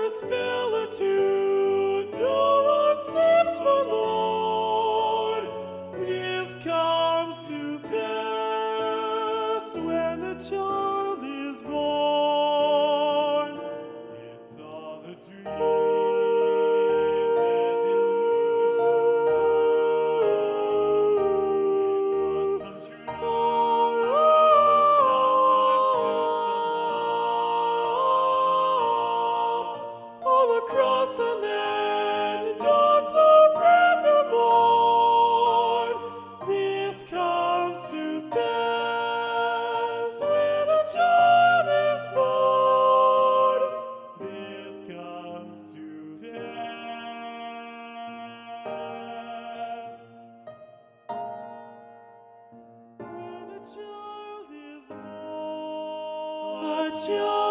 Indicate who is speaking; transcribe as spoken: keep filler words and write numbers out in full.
Speaker 1: a spell or two, no one seems forlorn. This comes to pass when a child is born. It's all a dream, an illusion. It must come true. All across the land, dawns a brand new morn. This comes to pass when a child is born. This comes to pass when a child is born. A child